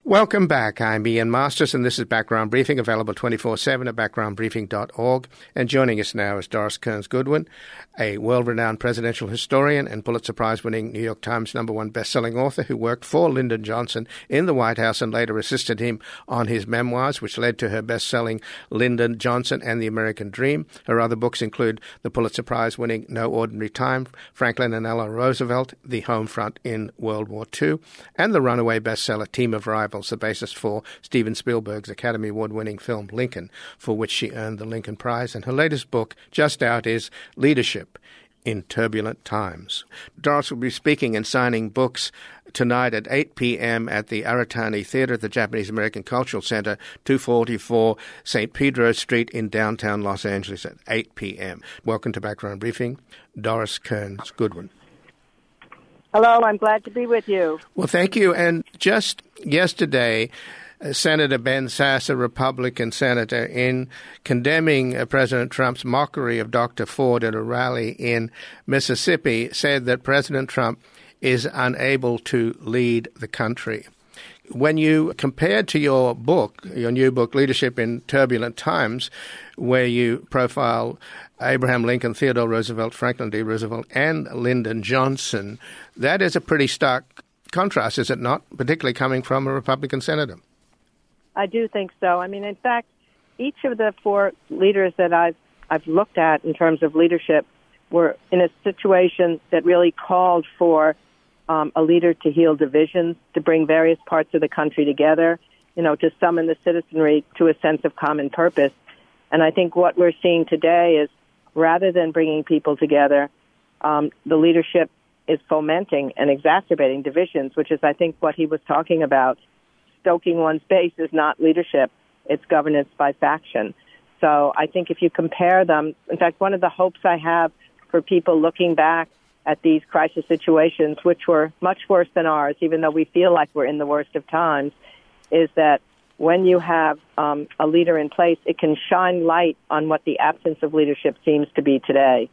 Welcome back. I'm Ian Masters, and this is Background Briefing, available 24/7 at backgroundbriefing.org. And joining us now is Doris Kearns Goodwin, a world-renowned presidential historian and Pulitzer Prize-winning New York Times #1 best-selling author who worked for Lyndon Johnson in the White House and later assisted him on his memoirs, which led to her best-selling Lyndon Johnson and the American Dream. Her other books include the Pulitzer Prize-winning No Ordinary Time, Franklin and Eleanor Roosevelt, The Home Front in World War II, and the runaway bestseller Team of Rivals, the basis for Steven Spielberg's Academy Award-winning film Lincoln, for which she earned the Lincoln Prize. And her latest book, just out, is Leadership in Turbulent Times. Doris will be speaking and signing books tonight at 8 p.m. at the Aratani Theatre at the Japanese American Cultural Center, 244 St. Pedro Street in downtown Los Angeles at 8 p.m. Welcome to Background Briefing, Doris Kearns Goodwin. Hello, I'm glad to be with you. Well, thank you. And just yesterday, Senator Ben Sasse, a Republican senator, in condemning President Trump's mockery of Dr. Ford at a rally in Mississippi, said that President Trump is unable to lead the country. When you compared to your book, your new book, Leadership in Turbulent Times, where you profile Abraham Lincoln, Theodore Roosevelt, Franklin D. Roosevelt, and Lyndon Johnson, that is a pretty stark contrast, is it not, particularly coming from a Republican senator? I do think so. I mean, in fact, each of the four leaders that I've looked at in terms of leadership were in a situation that really called for a leader to heal divisions, to bring various parts of the country together, to summon the citizenry to a sense of common purpose. And I think what we're seeing today is, rather than bringing people together, the leadership is fomenting and exacerbating divisions, which is, I think, what he was talking about. Stoking one's base is not leadership. It's governance by faction. So I think if you compare them, in fact, one of the hopes I have for people looking back at these crisis situations, which were much worse than ours, even though we feel like we're in the worst of times, is that when you have a leader in place, it can shine light on what the absence of leadership seems to be today.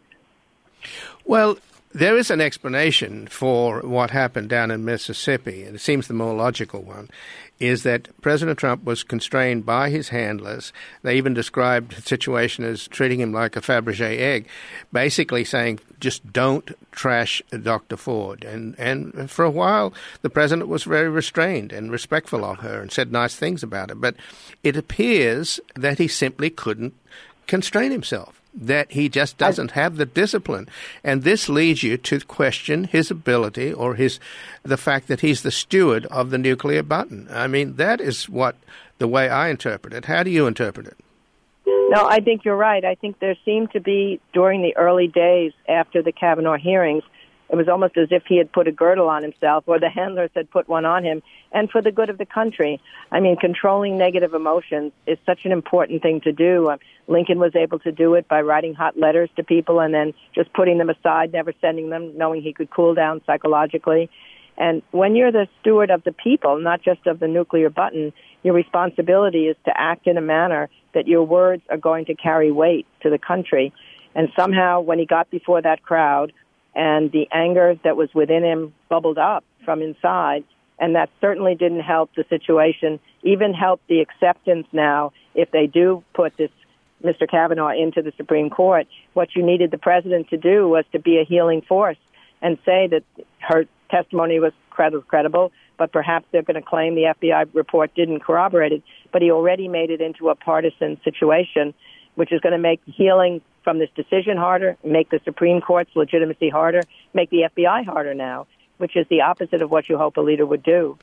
Well, there is an explanation for what happened down in Mississippi, and it seems the more logical one, is that President Trump was constrained by his handlers. They even described the situation as treating him like a Fabergé egg, basically saying, just don't trash Dr. Ford. And for a while, the president was very restrained and respectful of her and said nice things about her. But it appears that he simply couldn't constrain himself, that he just doesn't have the discipline. And this leads you to question his ability or the fact that he's the steward of the nuclear button. I mean, that is the way I interpret it. How do you interpret it? No, I think you're right. I think there seemed to be, during the early days after the Kavanaugh hearings, it was almost as if he had put a girdle on himself, or the handlers had put one on him, and for the good of the country. I mean, controlling negative emotions is such an important thing to do. Lincoln was able to do it by writing hot letters to people and then just putting them aside, never sending them, knowing he could cool down psychologically. And when you're the steward of the people, not just of the nuclear button, your responsibility is to act in a manner that your words are going to carry weight to the country. And somehow, when he got before that crowd, and the anger that was within him bubbled up from inside, and that certainly didn't help the situation, even help the acceptance now if they do put this Mr. Kavanaugh into the Supreme Court. What you needed the president to do was to be a healing force and say that her testimony was credible, but perhaps they're going to claim the FBI report didn't corroborate it. But he already made it into a partisan situation, which is going to make healing from this decision harder, make the Supreme Court's legitimacy harder, make the FBI harder now, which is the opposite of what you hope a leader would do.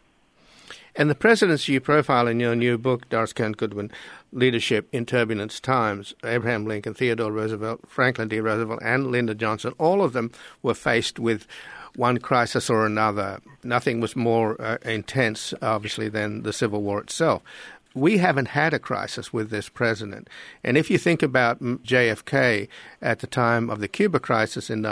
And the presidents you profile in your new book, Doris Kearns Goodwin, Leadership in Turbulent Times, Abraham Lincoln, Theodore Roosevelt, Franklin D. Roosevelt, and Lyndon Johnson, all of them were faced with one crisis or another. Nothing was more intense, obviously, than the Civil War itself. We haven't had a crisis with this president. And if you think about JFK at the time of the Cuba crisis in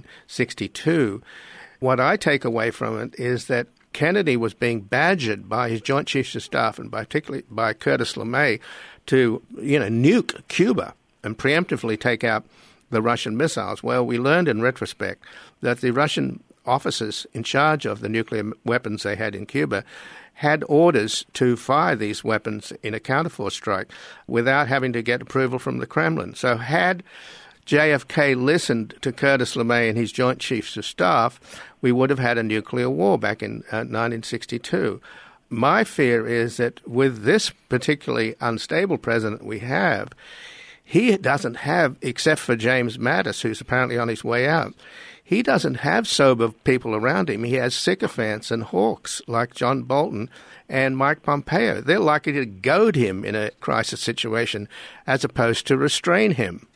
1962, what I take away from it is that Kennedy was being badgered by his Joint Chiefs of Staff and particularly by Curtis LeMay to, nuke Cuba and preemptively take out the Russian missiles. Well, we learned in retrospect that the Russian officers in charge of the nuclear weapons they had in Cuba had orders to fire these weapons in a counterforce strike without having to get approval from the Kremlin. So had JFK listened to Curtis LeMay and his Joint Chiefs of Staff, we would have had a nuclear war back in 1962. My fear is that with this particularly unstable president we have, he doesn't have, except for James Mattis, who's apparently on his way out, he doesn't have sober people around him. He has sycophants and hawks like John Bolton and Mike Pompeo. They're likely to goad him in a crisis situation as opposed to restrain him.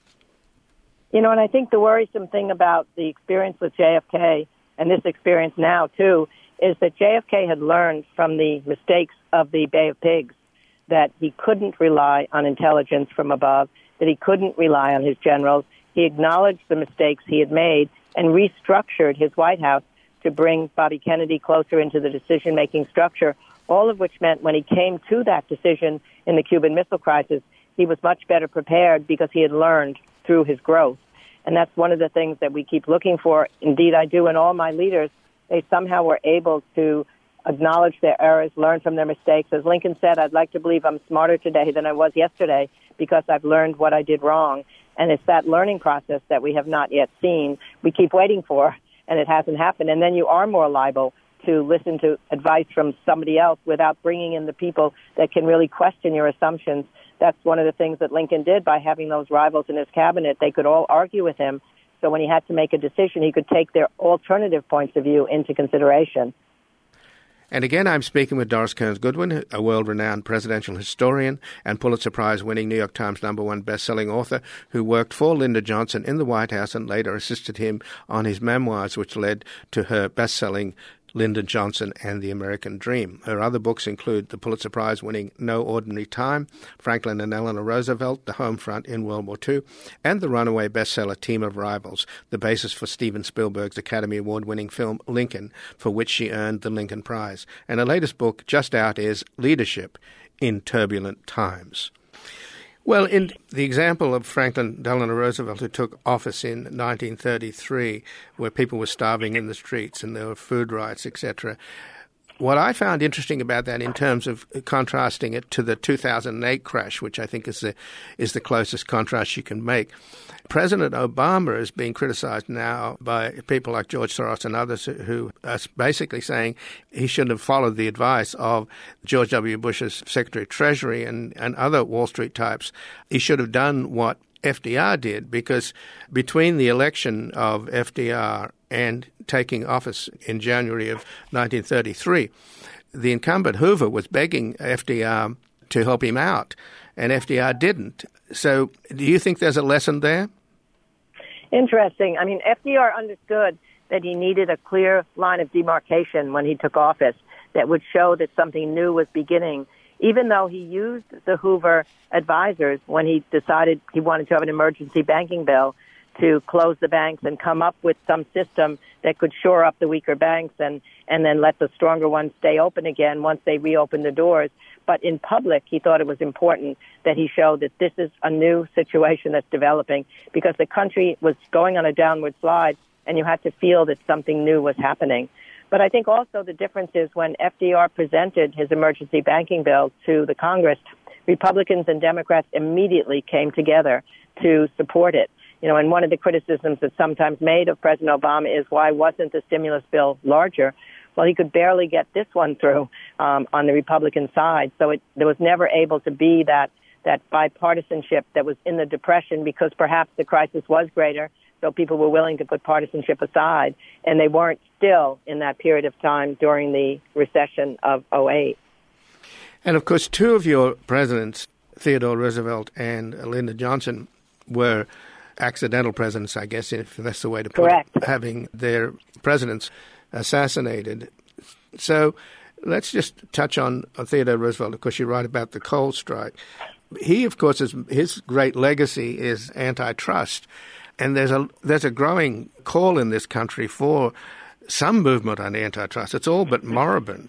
You know, and I think the worrisome thing about the experience with JFK, and this experience now too, is that JFK had learned from the mistakes of the Bay of Pigs that he couldn't rely on intelligence from above, that he couldn't rely on his generals. He acknowledged the mistakes he had made and restructured his White House to bring Bobby Kennedy closer into the decision-making structure, all of which meant when he came to that decision in the Cuban Missile Crisis, he was much better prepared because he had learned through his growth. And that's one of the things that we keep looking for. Indeed, I do in all my leaders. They somehow were able to acknowledge their errors, learn from their mistakes. As Lincoln said, I'd like to believe I'm smarter today than I was yesterday because I've learned what I did wrong. And it's that learning process that we have not yet seen. We keep waiting for, and it hasn't happened. And then you are more liable to listen to advice from somebody else without bringing in the people that can really question your assumptions. That's one of the things that Lincoln did by having those rivals in his cabinet. They could all argue with him. So when he had to make a decision, he could take their alternative points of view into consideration. And again, I'm speaking with Doris Kearns Goodwin, a world-renowned presidential historian and Pulitzer Prize-winning New York Times #1 best-selling author who worked for Lyndon Johnson in the White House and later assisted him on his memoirs, which led to her best-selling Lyndon Johnson and the American Dream. Her other books include the Pulitzer Prize-winning No Ordinary Time, Franklin and Eleanor Roosevelt, The Home Front in World War II, and the runaway bestseller Team of Rivals, the basis for Steven Spielberg's Academy Award-winning film Lincoln, for which she earned the Lincoln Prize. And her latest book, just out, is Leadership in Turbulent Times. Well, in the example of Franklin Delano Roosevelt, who took office in 1933, where people were starving in the streets and there were food riots, etc., what I found interesting about that in terms of contrasting it to the 2008 crash, which I think is the closest contrast you can make, President Obama is being criticized now by people like George Soros and others who are basically saying he shouldn't have followed the advice of George W. Bush's Secretary of Treasury and other Wall Street types. He should have done what FDR did, because between the election of FDR and taking office in January of 1933, the incumbent Hoover was begging FDR to help him out, and FDR didn't. So do you think there's a lesson there? Interesting. I mean, FDR understood that he needed a clear line of demarcation when he took office that would show that something new was beginning, even though he used the Hoover advisors when he decided he wanted to have an emergency banking bill to close the banks and come up with some system that could shore up the weaker banks and then let the stronger ones stay open again once they reopened the doors. But in public, he thought it was important that he showed that this is a new situation that's developing, because the country was going on a downward slide and you had to feel that something new was happening. But I think also the difference is when FDR presented his emergency banking bill to the Congress, Republicans and Democrats immediately came together to support it. You know, and one of the criticisms that's sometimes made of President Obama is, why wasn't the stimulus bill larger? Well, he could barely get this one through on the Republican side. So there was never able to be that bipartisanship that was in the Depression, because perhaps the crisis was greater, so people were willing to put partisanship aside, and they weren't still in that period of time during the recession of 2008. And, of course, two of your presidents, Theodore Roosevelt and Lyndon Johnson, were accidental presidents, I guess, if that's the way to put Correct. it, having their presidents assassinated. So let's just touch on Theodore Roosevelt. Of course, you write about the coal strike. He, of course, his great legacy is antitrust. And there's a growing call in this country for some movement on antitrust. It's all but moribund.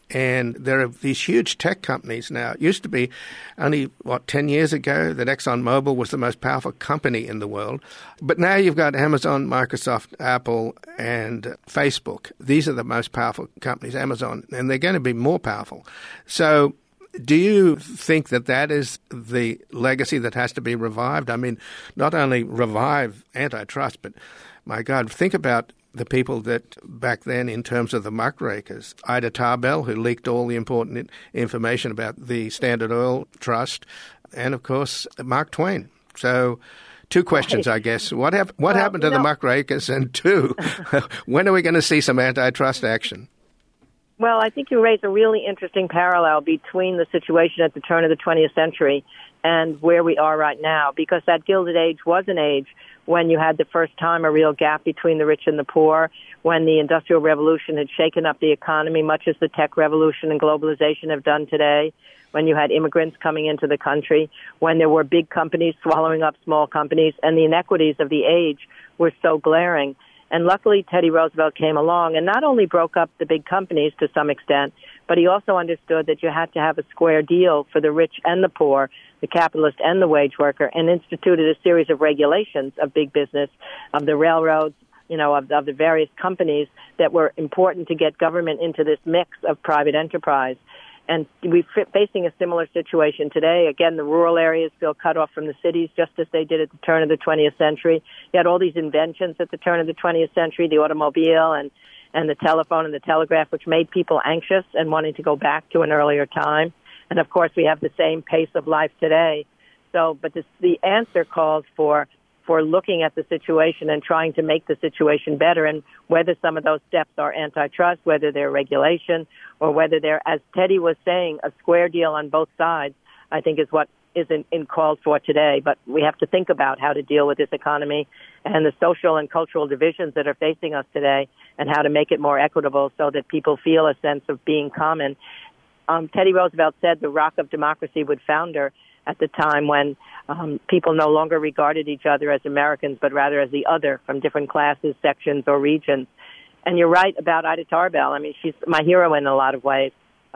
And there are these huge tech companies now. It used to be only, 10 years ago that ExxonMobil was the most powerful company in the world. But now you've got Amazon, Microsoft, Apple, and Facebook. These are the most powerful companies, Amazon, and they're going to be more powerful. So do you think that that is the legacy that has to be revived? I mean, not only revive antitrust, but, my God, think about the people that back then, in terms of the muckrakers, Ida Tarbell, who leaked all the important information about the Standard Oil Trust, and, of course, Mark Twain. So 2 questions, I guess. What happened to the muckrakers? And 2, when are we going to see some antitrust action? Well, I think you raise a really interesting parallel between the situation at the turn of the 20th century and where we are right now, because that Gilded Age was an age when you had the first time a real gap between the rich and the poor, when the Industrial Revolution had shaken up the economy, much as the tech revolution and globalization have done today, when you had immigrants coming into the country, when there were big companies swallowing up small companies, and the inequities of the age were so glaring. And luckily, Teddy Roosevelt came along and not only broke up the big companies to some extent, but he also understood that you had to have a square deal for the rich and the poor, the capitalist and the wage worker, and instituted a series of regulations of big business, of the railroads, of the various companies that were important to get government into this mix of private enterprise. And we're facing a similar situation today. Again, the rural areas feel cut off from the cities, just as they did at the turn of the 20th century. You had all these inventions at the turn of the 20th century, the automobile and the telephone and the telegraph, which made people anxious and wanting to go back to an earlier time. And, of course, we have the same pace of life today. So, but the answer calls for looking at the situation and trying to make the situation better, and whether some of those steps are antitrust, whether they're regulation, or whether they're, as Teddy was saying, a square deal on both sides, I think is what is in called for today. But we have to think about how to deal with this economy and the social and cultural divisions that are facing us today, and how to make it more equitable so that people feel a sense of being common. Teddy Roosevelt said the rock of democracy would founder at the time when people no longer regarded each other as Americans, but rather as the other from different classes, sections, or regions. And you're right about Ida Tarbell. I mean, she's my hero in a lot of ways.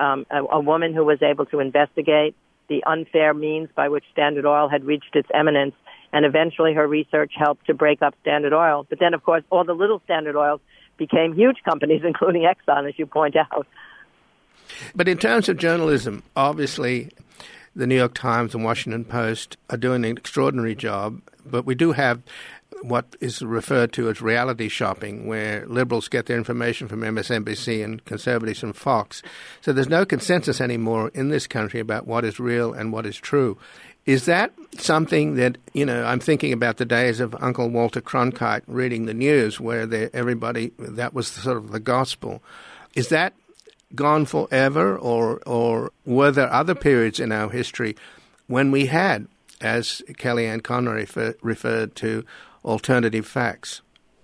A woman who was able to investigate the unfair means by which Standard Oil had reached its eminence, and eventually her research helped to break up Standard Oil. But then, of course, all the little Standard Oils became huge companies, including Exxon, as you point out. But in terms of journalism, obviously, the New York Times and Washington Post are doing an extraordinary job, but we do have what is referred to as reality shopping, where liberals get their information from MSNBC and conservatives from Fox. So there's no consensus anymore in this country about what is real and what is true. Is that something that, I'm thinking about the days of Uncle Walter Cronkite reading the news, where that was sort of the gospel. Is that gone forever, or were there other periods in our history when we had, as Kellyanne Conway referred to, alternative facts?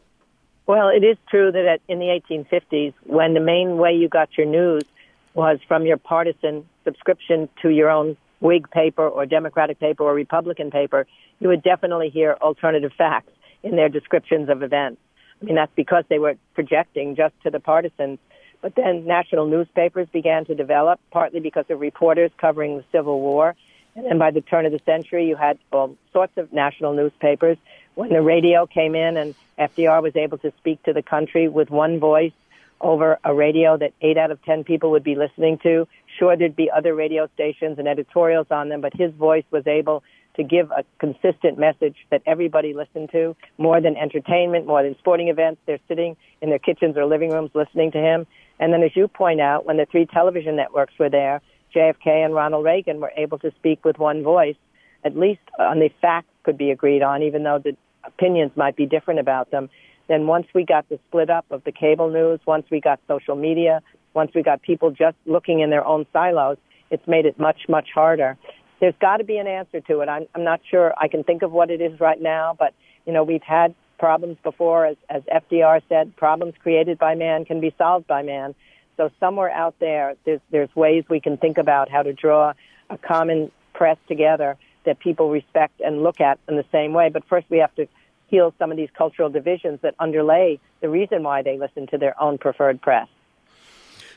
Well, it is true that in the 1850s, when the main way you got your news was from your partisan subscription to your own Whig paper or Democratic paper or Republican paper, you would definitely hear alternative facts in their descriptions of events. I mean, that's because they were projecting just to the partisans. But then national newspapers began to develop, partly because of reporters covering the Civil War. And then by the turn of the century, you had all sorts of national newspapers. When the radio came in and FDR was able to speak to the country with one voice over a radio that 8 out of 10 people would be listening to, sure, there'd be other radio stations and editorials on them, but his voice was able to give a consistent message that everybody listened to, more than entertainment, more than sporting events. They're sitting in their kitchens or living rooms listening to him. And then, as you point out, when the 3 television networks were there, JFK and Ronald Reagan were able to speak with one voice, at least on the facts could be agreed on, even though the opinions might be different about them. Then once we got the split up of the cable news, once we got social media, once we got people just looking in their own silos, it's made it much, much harder. There's got to be an answer to it. I'm not sure I can think of what it is right now, but, we've had problems before. As FDR said, problems created by man can be solved by man. So somewhere out there's ways we can think about how to draw a common press together that people respect and look at in the same way. But first we have to heal some of these cultural divisions that underlay the reason why they listen to their own preferred press.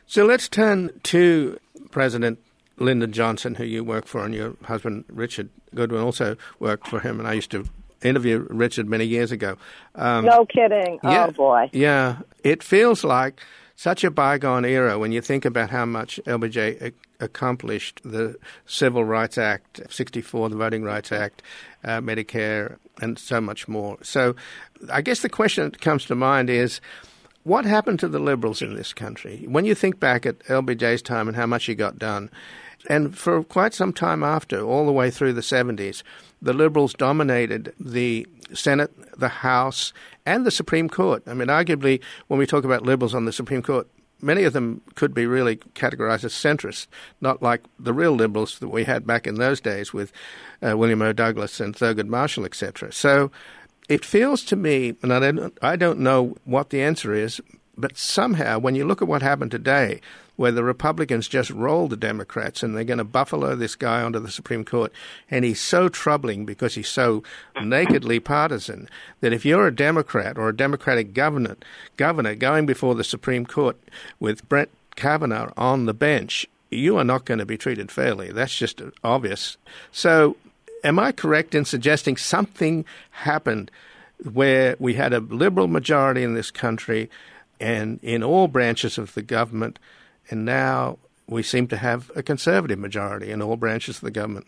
So let's turn to President Lyndon Johnson, who you work for, and your husband, Richard Goodwin, also worked for him. And I used to interview Richard many years ago. No kidding. Yeah, oh, boy. Yeah. It feels like such a bygone era when you think about how much LBJ accomplished, the Civil Rights Act, 64, the Voting Rights Act, Medicare, and so much more. So I guess the question that comes to mind is, what happened to the Liberals in this country? When you think back at LBJ's time and how much he got done, and for quite some time after, all the way through the 70s, the Liberals dominated the Senate, the House, and the Supreme Court. I mean, arguably, when we talk about Liberals on the Supreme Court, many of them could be really categorized as centrist, not like the real Liberals that we had back in those days with William O. Douglas and Thurgood Marshall, etc. So it feels to me, and I don't know what the answer is, but somehow when you look at what happened today, where the Republicans just rolled the Democrats and they're going to buffalo this guy onto the Supreme Court, and he's so troubling because he's so nakedly partisan that if you're a Democrat or a Democratic governor going before the Supreme Court with Brett Kavanaugh on the bench, you are not going to be treated fairly. That's just obvious. So am I correct in suggesting something happened where we had a liberal majority in this country and in all branches of the government, and now we seem to have a conservative majority in all branches of the government?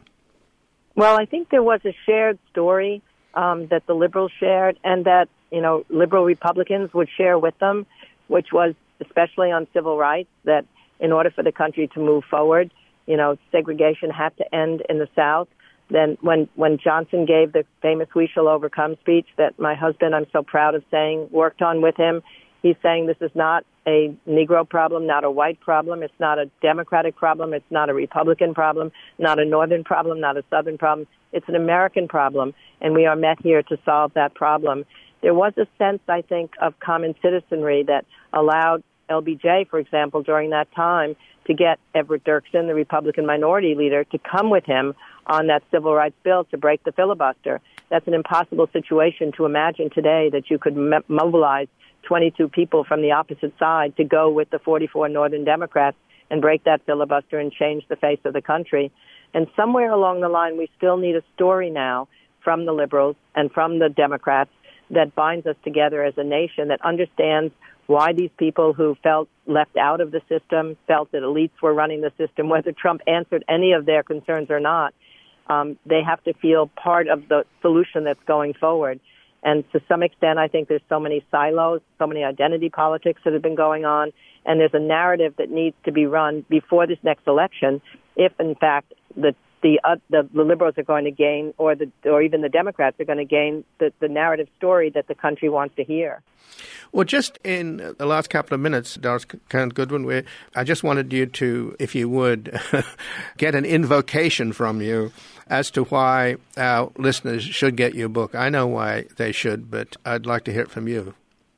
Well, I think there was a shared story that the Liberals shared and that, liberal Republicans would share with them, which was especially on civil rights, that in order for the country to move forward, segregation had to end in the South. Then when Johnson gave the famous "We Shall Overcome" speech that my husband, I'm so proud of saying, worked on with him, he's saying this is not a Negro problem, not a white problem. It's not a Democratic problem. It's not a Republican problem, not a Northern problem, not a Southern problem. It's an American problem, and we are met here to solve that problem. There was a sense, I think, of common citizenry that allowed LBJ, for example, during that time, to get Everett Dirksen, the Republican minority leader, to come with him on that civil rights bill to break the filibuster. That's an impossible situation to imagine today, that you could mobilize 22 people from the opposite side to go with the 44 Northern Democrats and break that filibuster and change the face of the country. And somewhere along the line, we still need a story now from the Liberals and from the Democrats that binds us together as a nation, that understands why these people who felt left out of the system, felt that elites were running the system, whether Trump answered any of their concerns or not, they have to feel part of the solution that's going forward. And to some extent, I think there's so many silos, so many identity politics that have been going on, and there's a narrative that needs to be run before this next election if, in fact, the Liberals are going to gain, or even the Democrats are going to gain the narrative story that the country wants to hear. Well, just in the last couple of minutes, Doris Kearns Goodwin, I just wanted you to, if you would, get an invocation from you as to why our listeners should get your book. I know why they should, but I'd like to hear it from you.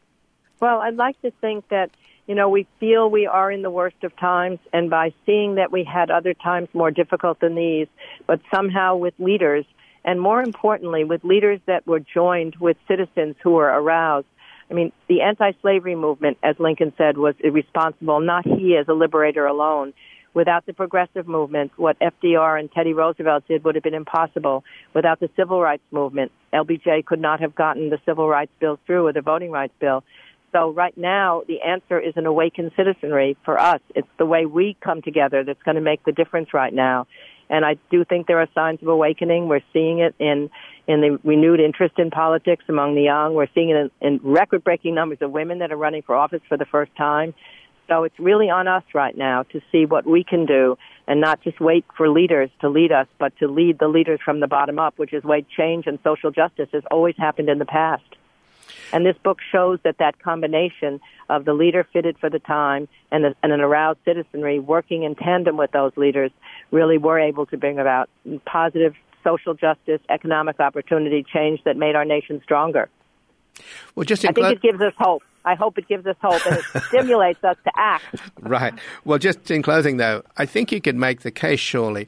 Well, I'd like to think that, we feel we are in the worst of times, and by seeing that we had other times more difficult than these, but somehow with leaders, and more importantly, with leaders that were joined with citizens who were aroused. I mean, the anti-slavery movement, as Lincoln said, was irresponsible, not he as a liberator alone. Without the progressive movement, what FDR and Teddy Roosevelt did would have been impossible. Without the civil rights movement, LBJ could not have gotten the civil rights bill through, or the voting rights bill. So right now, the answer is an awakened citizenry for us. It's the way we come together that's going to make the difference right now. And I do think there are signs of awakening. We're seeing it in the renewed interest in politics among the young. We're seeing it in record-breaking numbers of women that are running for office for the first time. So it's really on us right now to see what we can do and not just wait for leaders to lead us, but to lead the leaders from the bottom up, which is why change and social justice has always happened in the past. And this book shows that combination of the leader fitted for the time and an aroused citizenry working in tandem with those leaders really were able to bring about positive social justice, economic opportunity, change that made our nation stronger. Well, I think it gives us hope. I hope it gives us hope, and it stimulates us to act. Right. Well, just in closing, though, I think you could make the case, surely,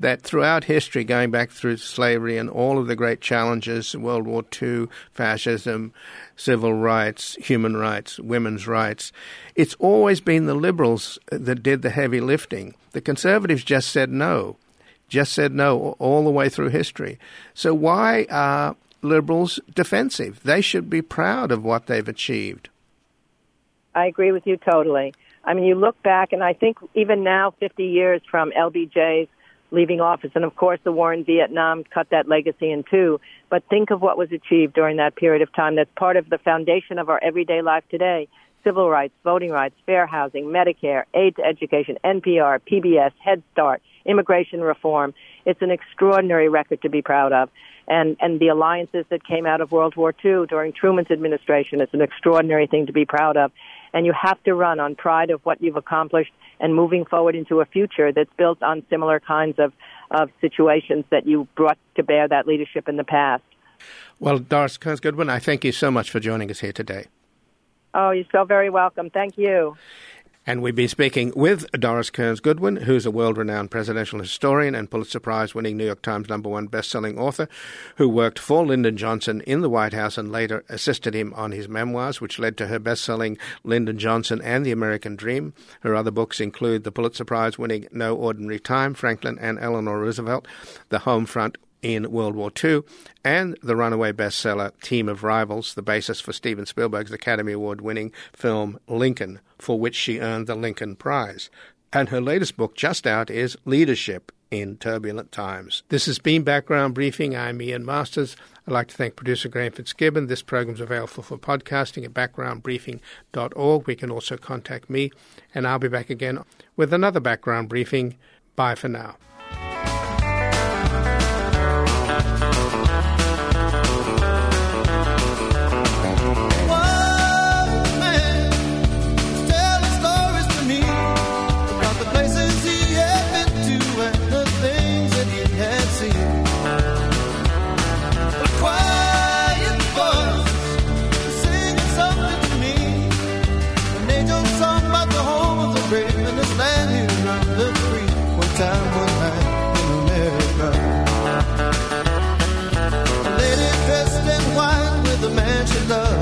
that throughout history, going back through slavery and all of the great challenges, World War II, fascism, civil rights, human rights, women's rights, it's always been the liberals that did the heavy lifting. The conservatives just said no all the way through history. So why are liberals defensive? They should be proud of what they've achieved. I agree with you totally. I mean, you look back, and I think even now, 50 years from LBJ's leaving office, and of course the war in Vietnam cut that legacy in two, but think of what was achieved during that period of time that's part of the foundation of our everyday life today. Civil rights, voting rights, fair housing, Medicare, aid to education, NPR, PBS, Head Start, immigration reform. It's an extraordinary record to be proud of. And the alliances that came out of World War II during Truman's administration, it's an extraordinary thing to be proud of. And you have to run on pride of what you've accomplished and moving forward into a future that's built on similar kinds of situations that you brought to bear that leadership in the past. Well, Doris Kearns Goodwin, I thank you so much for joining us here today. Oh, you're so very welcome. Thank you. And we've been speaking with Doris Kearns Goodwin, who's a world-renowned presidential historian and Pulitzer Prize-winning New York Times #1 best-selling author, who worked for Lyndon Johnson in the White House and later assisted him on his memoirs, which led to her best-selling Lyndon Johnson and the American Dream. Her other books include the Pulitzer Prize-winning No Ordinary Time, Franklin and Eleanor Roosevelt, The Home Front in World War II, and the runaway bestseller Team of Rivals, the basis for Steven Spielberg's Academy Award-winning film Lincoln, for which she earned the Lincoln Prize. And her latest book, just out, is Leadership in Turbulent Times. This has been Background Briefing. I'm Ian Masters. I'd like to thank producer Graham Fitzgibbon. This program is available for podcasting at backgroundbriefing.org. We can also contact me, and I'll be back again with another Background Briefing. Bye for now. Time one night in America, a lady dressed in white with a man she loved.